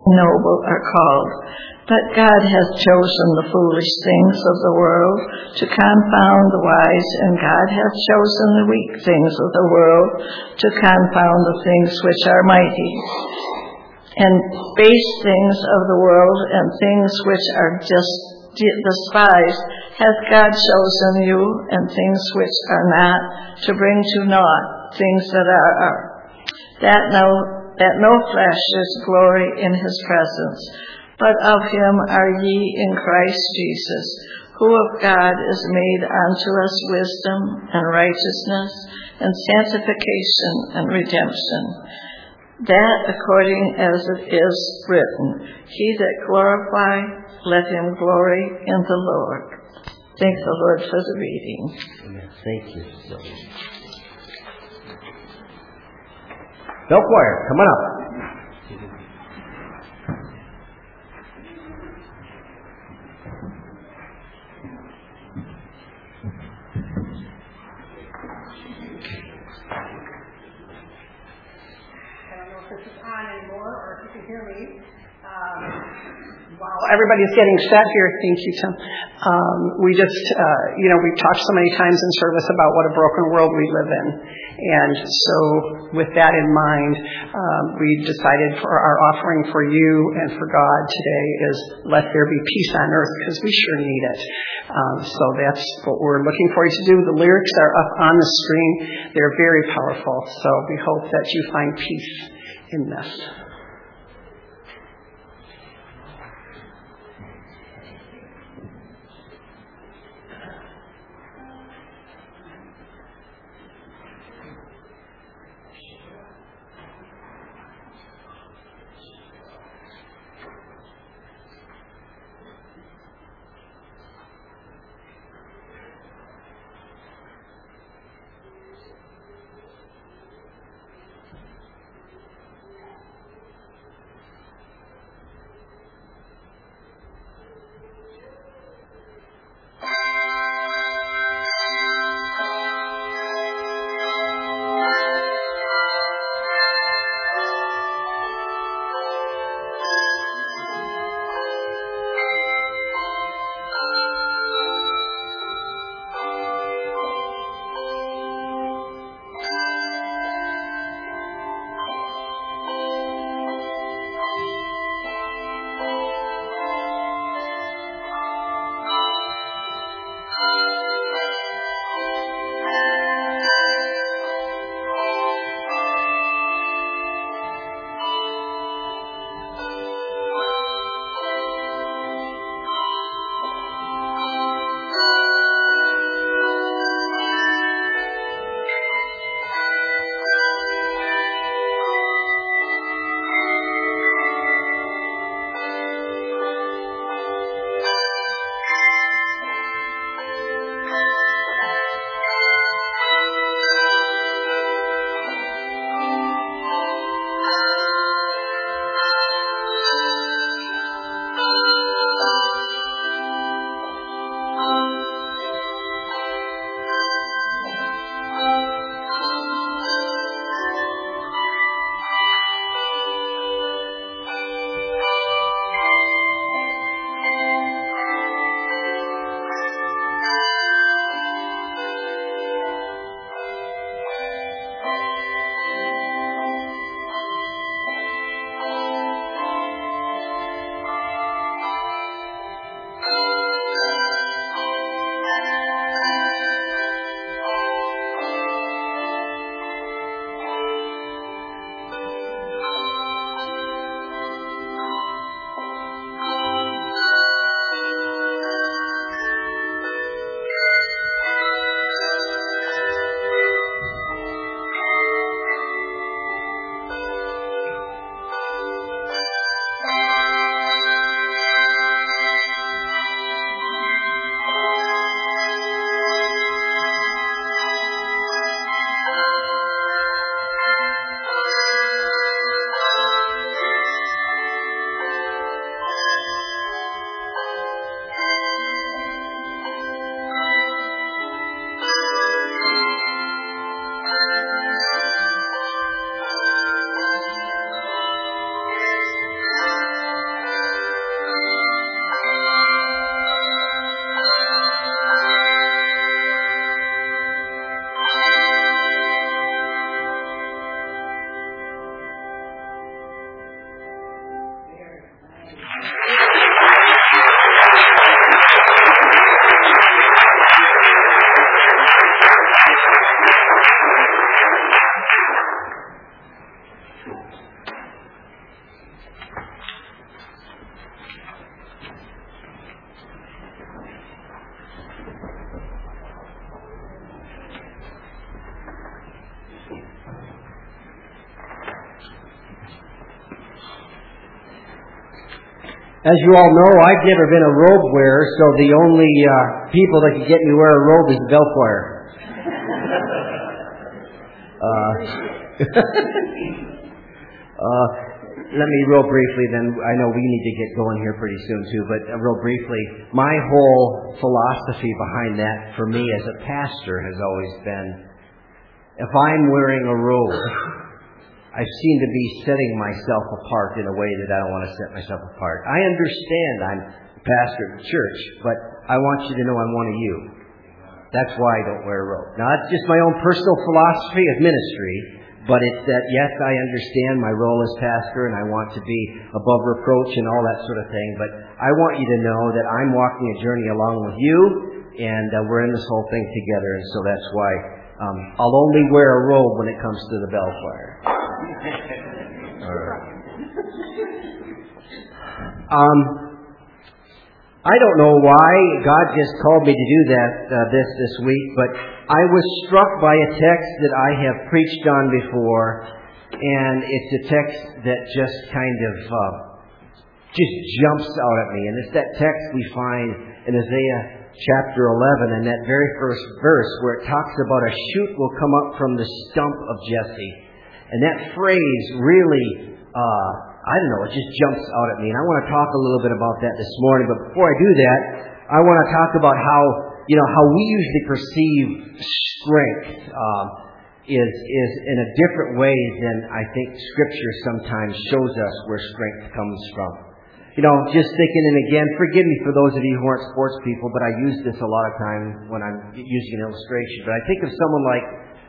noble are called. But God hath chosen the foolish things of the world to confound the wise, and God hath chosen the weak things of the world to confound the things which are mighty. And base things of the world and things which are despised hath God chosen you, and things which are not, to bring to naught things that are, that no flesh is glory in his presence. But of him are ye in Christ Jesus, who of God is made unto us wisdom and righteousness and sanctification and redemption. That according as it is written, he that glorify, let him glory in the Lord. Thank the Lord for the reading. Amen. Thank you. Bell choir, come on up. While everybody's getting set here, thank you, Tim. We just, we've talked so many times in service about what a broken world we live in. And so with that in mind, we decided for our offering for you and for God today is let there be peace on earth, because we sure need it. So that's what we're looking for you to do. The lyrics are up on the screen. They're very powerful. So we hope that you find peace in this. As you all know, I've never been a robe wearer, so the only people that can get me to wear a robe is the bell choir. Let me real briefly, then I know we need to get going here pretty soon too, but real briefly, my whole philosophy behind that for me as a pastor has always been, if I'm wearing a robe, I seem to be setting myself apart in a way that I don't want to set myself apart. I understand I'm a pastor of the church, but I want you to know I'm one of you. That's why I don't wear a robe. Now, it's just my own personal philosophy of ministry, but it's that, yes, I understand my role as pastor and I want to be above reproach and all that sort of thing, but I want you to know that I'm walking a journey along with you, and we're in this whole thing together, and so that's why I'll only wear a robe when it comes to the bell choir. I don't know why God just called me to do that this week, but I was struck by a text that I have preached on before, and it's a text that just kind of just jumps out at me, and it's that text we find in Isaiah chapter 11, and that very first verse where it talks about a shoot will come up from the stump of Jesse. And that phrase really, I don't know, it just jumps out at me. And I want to talk a little bit about that this morning. But before I do that, I want to talk about how we usually perceive strength is in a different way than I think Scripture sometimes shows us where strength comes from. Just thinking, and again, forgive me for those of you who aren't sports people, but I use this a lot of times when I'm using an illustration. But I think of someone like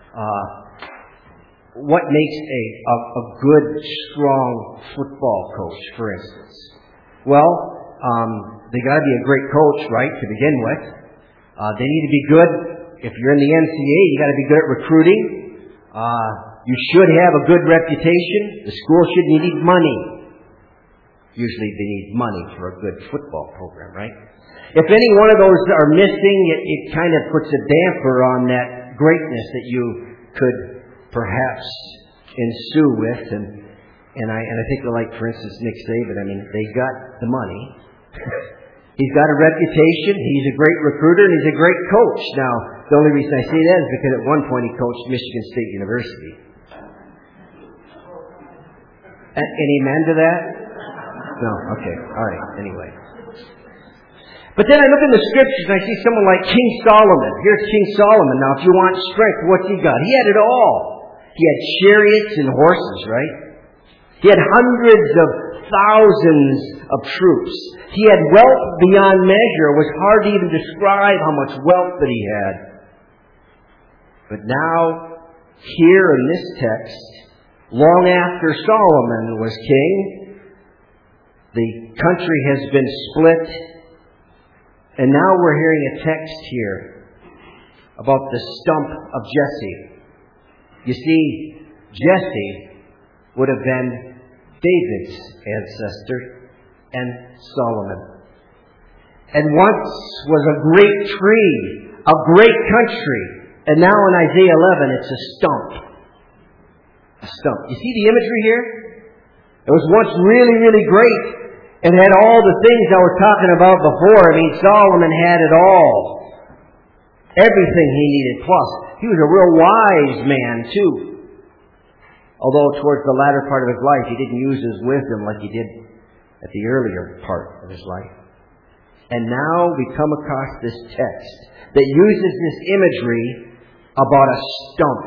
what makes a good, strong football coach, for instance? Well, they got to be a great coach, right, to begin with. They need to be good. If you're in the NCAA, you got to be good at recruiting. You should have a good reputation. The school shouldn't need money. Usually they need money for a good football program, right? If any one of those are missing, it kind of puts a damper on that greatness that you could perhaps ensue with. And I think like, for instance, Nick Saban, I mean, they got the money. He's got a reputation. He's a great recruiter, and he's a great coach. Now, the only reason I say that is because at one point he coached Michigan State University. Any amen to that? No? Okay. All right. Anyway. But then I look in the Scriptures and I see someone like King Solomon. Here's King Solomon. Now, if you want strength, what's he got? He had it all. He had chariots and horses, right? He had hundreds of thousands of troops. He had wealth beyond measure. It was hard to even describe how much wealth that he had. But now, here in this text, long after Solomon was king, the country has been split, and now we're hearing a text here about the stump of Jesse. You see, Jesse would have been David's ancestor and Solomon. And once was a great tree, a great country, and now in Isaiah 11 it's a stump. A stump. You see the imagery here? It was once really, really great and had all the things I was talking about before. I mean, Solomon had it all. Everything he needed. Plus, he was a real wise man, too. Although towards the latter part of his life, he didn't use his wisdom like he did at the earlier part of his life. And now we come across this text that uses this imagery about a stump.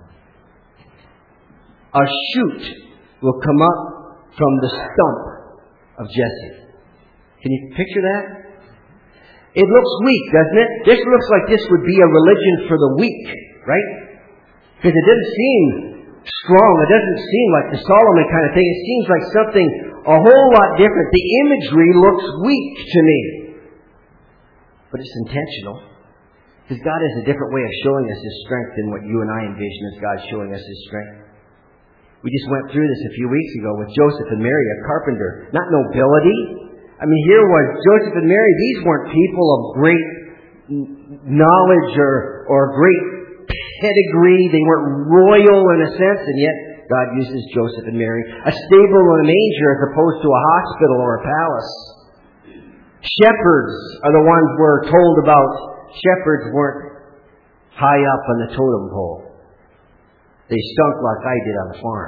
A shoot will come up from the stump of Jesse. Can you picture that? It looks weak, doesn't it? This looks like this would be a religion for the weak, right? Because it doesn't seem strong. It doesn't seem like the Solomon kind of thing. It seems like something a whole lot different. The imagery looks weak to me. But it's intentional. Because God has a different way of showing us His strength than what you and I envision as God showing us His strength. We just went through this a few weeks ago with Joseph and Mary, a carpenter. Not nobility. I mean, here was Joseph and Mary. These weren't people of great knowledge or great pedigree. They weren't royal in a sense, and yet God uses Joseph and Mary. A stable and a manger as opposed to a hospital or a palace. Shepherds are the ones we're told about. Shepherds weren't high up on the totem pole. They stunk like I did on the farm.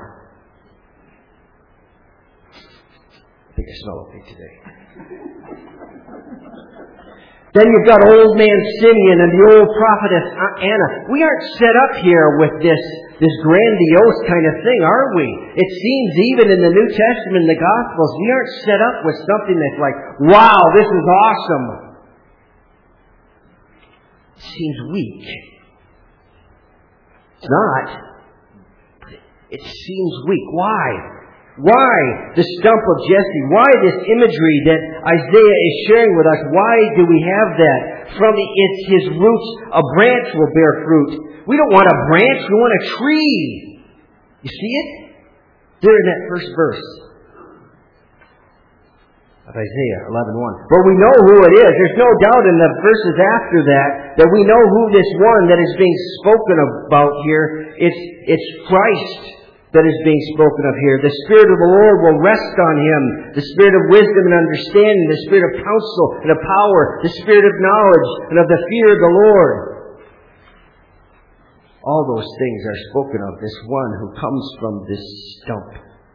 I think I smell okay today. Then you've got old man Simeon and the old prophetess Anna. We aren't set up here with this grandiose kind of thing, are we? It seems even in the New Testament, in the Gospels, we aren't set up with something that's like, wow, this is awesome. It seems weak. It's not. It seems weak. Why? Why the stump of Jesse? Why this imagery that Isaiah is sharing with us? Why do we have that? From his roots, a branch will bear fruit. We don't want a branch, we want a tree. You see it? There in that first verse of Isaiah 11:1. But we know who it is. There's no doubt in the verses after that we know who this one that is being spoken about here. It's Christ that is being spoken of here. The Spirit of the Lord will rest on him. The Spirit of wisdom and understanding, the Spirit of counsel and of power, the Spirit of knowledge and of the fear of the Lord. All those things are spoken of this one who comes from this stump.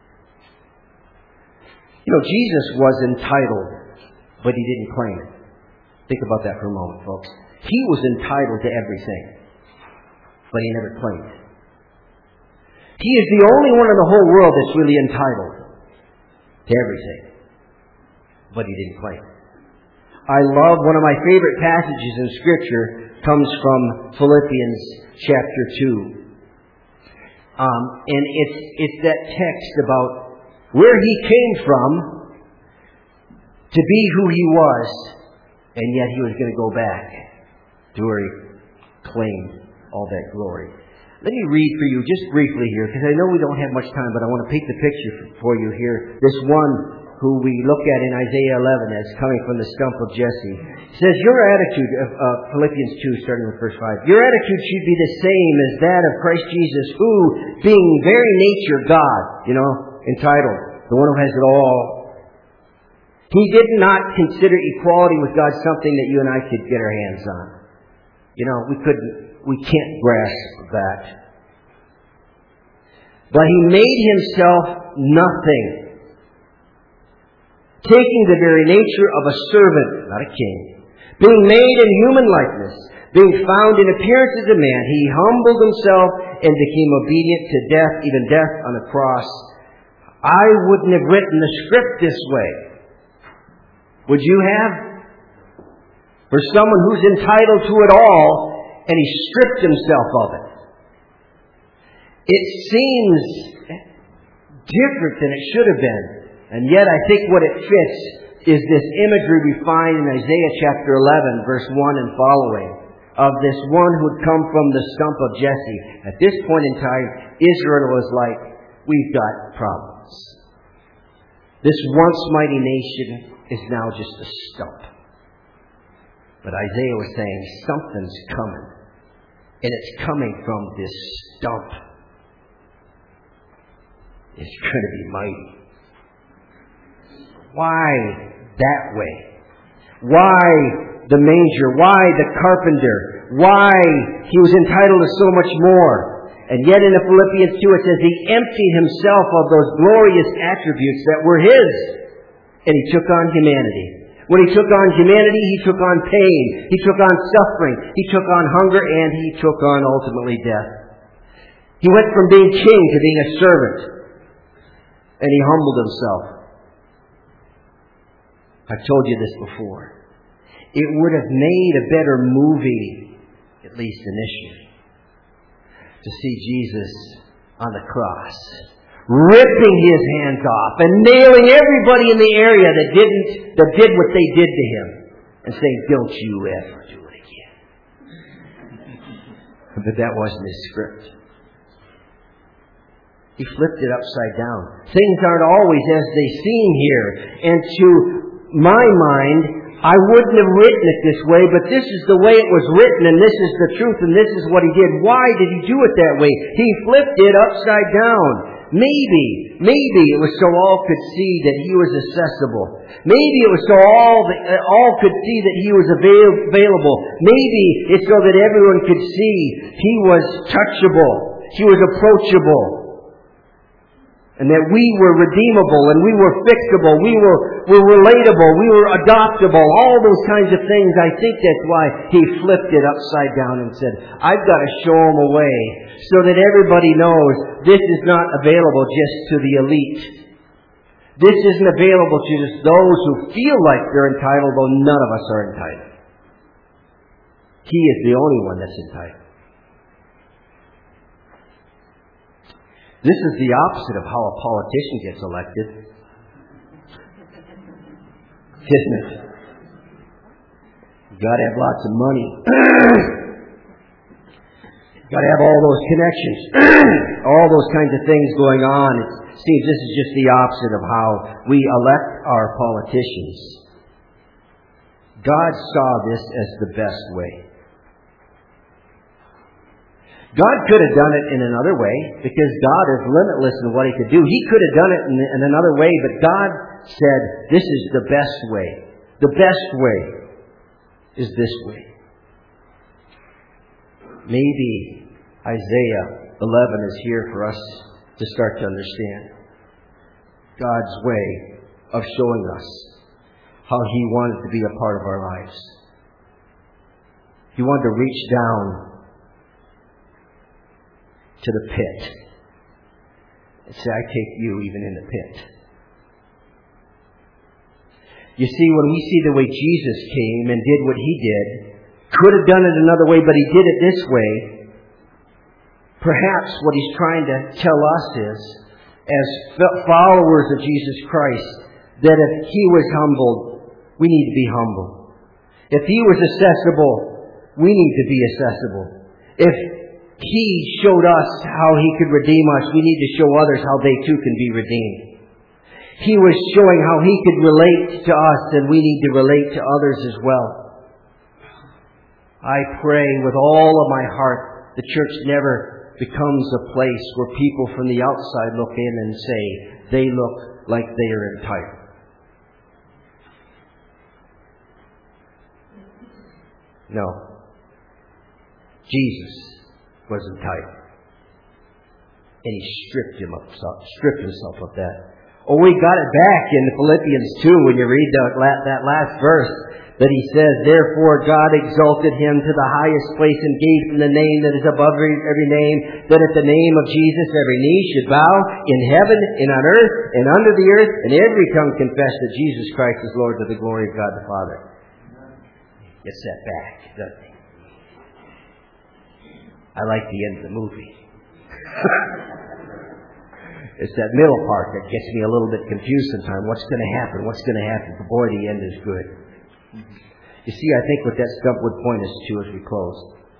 You know, Jesus was entitled, but he didn't claim it. Think about that for a moment, folks. He was entitled to everything, but he never claimed it. He is the only one in the whole world that's really entitled to everything, but he didn't claim it. I love one of my favorite passages in Scripture comes from Philippians chapter 2. And it's that text about where he came from to be who he was, and yet he was going to go back to where he claimed all that glory. Let me read for you just briefly here, because I know we don't have much time, but I want to paint the picture for you here. This one who we look at in Isaiah 11 as coming from the stump of Jesse. It says, your attitude, Philippians 2, starting with verse 5, your attitude should be the same as that of Christ Jesus, who, being very nature God, entitled, the one who has it all, he did not consider equality with God something that you and I could get our hands on. We can't grasp that. But he made himself nothing, taking the very nature of a servant, not a king, being made in human likeness, being found in appearance as a man, he humbled himself and became obedient to death, even death on the cross. I wouldn't have written the script this way. Would you have? For someone who's entitled to it all, and he stripped himself of it. It seems different than it should have been. And yet I think what it fits is this imagery we find in Isaiah chapter 11, verse 1 and following, of this one who had come from the stump of Jesse. At this point in time, Israel was like, we've got problems. This once mighty nation is now just a stump. But Isaiah was saying, something's coming. And it's coming from this stump. It's going to be mighty. Why that way? Why the manger? Why the carpenter? Why he was entitled to so much more? And yet in Philippians 2 it says he emptied himself of those glorious attributes that were his. And he took on humanity. When he took on humanity, he took on pain. He took on suffering. He took on hunger, and he took on, ultimately, death. He went from being king to being a servant. And he humbled himself. I've told you this before. It would have made a better movie, at least initially, to see Jesus on the cross, ripping his hands off and nailing everybody in the area that did what they did to him, and saying, "Don't you ever do it again." But that wasn't his script. He flipped it upside down. Things aren't always as they seem here, and to my mind, I wouldn't have written it this way, but this is the way it was written, and this is the truth, and this is what he did. Why did he do it that way? He flipped it upside down. Maybe it was so all could see that He was accessible. Maybe it was so all could see that He was available. Maybe it's so that everyone could see He was touchable. He was approachable. And that we were redeemable and we were fixable. We were relatable. We were adoptable. All those kinds of things. I think that's why He flipped it upside down and said, I've got to show them a way so that everybody knows this is not available just to the elite. This isn't available to just those who feel like they're entitled, though none of us are entitled. He is the only one that's entitled. This is the opposite of how a politician gets elected. Isn't it? You've got to have lots of money. You've got to have all those connections. All those kinds of things going on. It seems this is just the opposite of how we elect our politicians. God saw this as the best way. God could have done it in another way, because God is limitless in what He could do. He could have done it in another way, but God said, this is the best way. The best way is this way. Maybe Isaiah 11 is here for us to start to understand God's way of showing us how He wanted to be a part of our lives. He wanted to reach down to the pit and say, I take you even in the pit. You see, when we see the way Jesus came and did what He did, could have done it another way, but He did it this way. Perhaps what He's trying to tell us is, as followers of Jesus Christ, that if He was humbled, we need to be humble. If He was accessible, we need to be accessible. If He showed us how He could redeem us, we need to show others how they too can be redeemed. He was showing how He could relate to us, and we need to relate to others as well. I pray with all of my heart the church never becomes a place where people from the outside look in and say they look like they are entitled. No. Jesus was entitled. And He stripped himself of that. Oh, we got it back in Philippians 2 when you read that last verse that He says, therefore God exalted Him to the highest place and gave Him the name that is above every name, that at the name of Jesus every knee should bow in heaven and on earth and under the earth, and every tongue confess that Jesus Christ is Lord, to the glory of God the Father. Gets that back, doesn't He? I like the end of the movie. It's that middle part that gets me a little bit confused sometimes. What's going to happen? What's going to happen? But boy, the end is good. You see, I think what that stump would point us to as we close.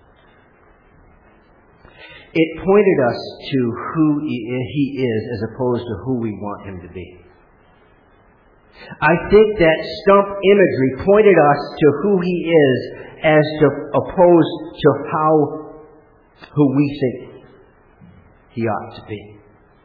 It pointed us to who He is as opposed to who we want Him to be. I think that stump imagery pointed us to who He is as opposed to who we think He ought to be.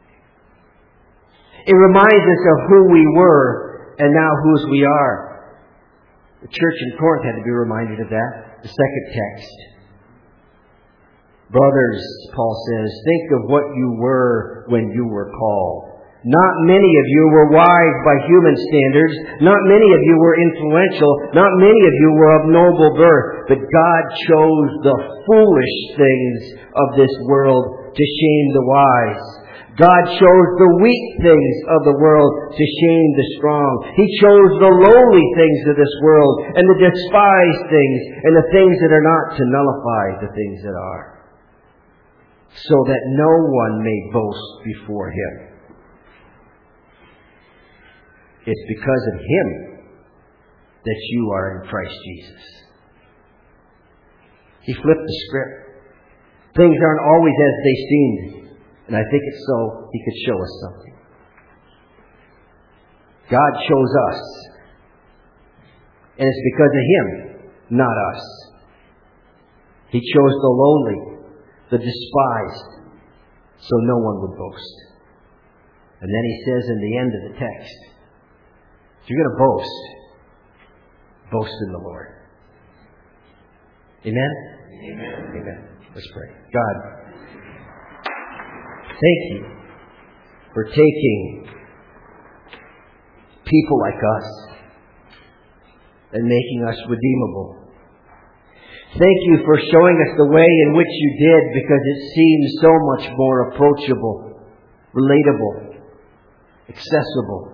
It reminds us of who we were and now whose we are. The church in Corinth had to be reminded of that. The second text. Brothers, Paul says, think of what you were when you were called. Not many of you were wise by human standards. Not many of you were influential. Not many of you were of noble birth. But God chose the foolish things of this world to shame the wise. God chose the weak things of the world to shame the strong. He chose the lowly things of this world and the despised things and the things that are not to nullify the things that are, so that no one may boast before Him. It's because of Him that you are in Christ Jesus. He flipped the script. Things aren't always as they seemed. And I think it's so He could show us something. God chose us. And it's because of Him, not us. He chose the lowly, the despised, so no one would boast. And then he says in the end of the text, if you're going to boast, boast in the Lord. Amen? Amen. Amen. Let's pray. God, thank you for taking people like us and making us redeemable. Thank you for showing us the way in which you did, because it seems so much more approachable, relatable, accessible.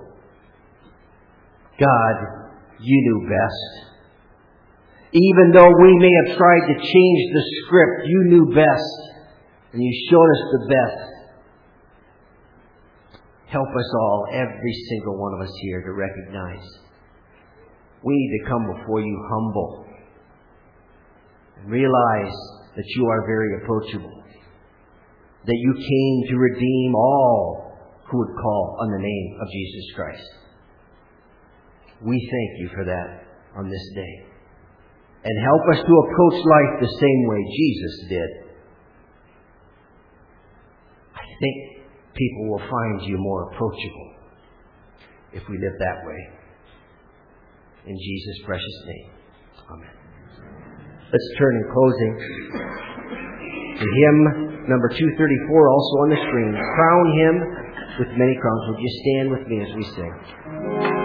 God, you knew best. Even though we may have tried to change the script, you knew best, and you showed us the best. Help us all, every single one of us here, to recognize we need to come before you humble and realize that you are very approachable, that you came to redeem all who would call on the name of Jesus Christ. We thank you for that on this day. And help us to approach life the same way Jesus did. I think people will find you more approachable if we live that way. In Jesus' precious name. Amen. Let's turn in closing to hymn number 234, also on the screen. Crown him with many crowns. Would you stand with me as we sing?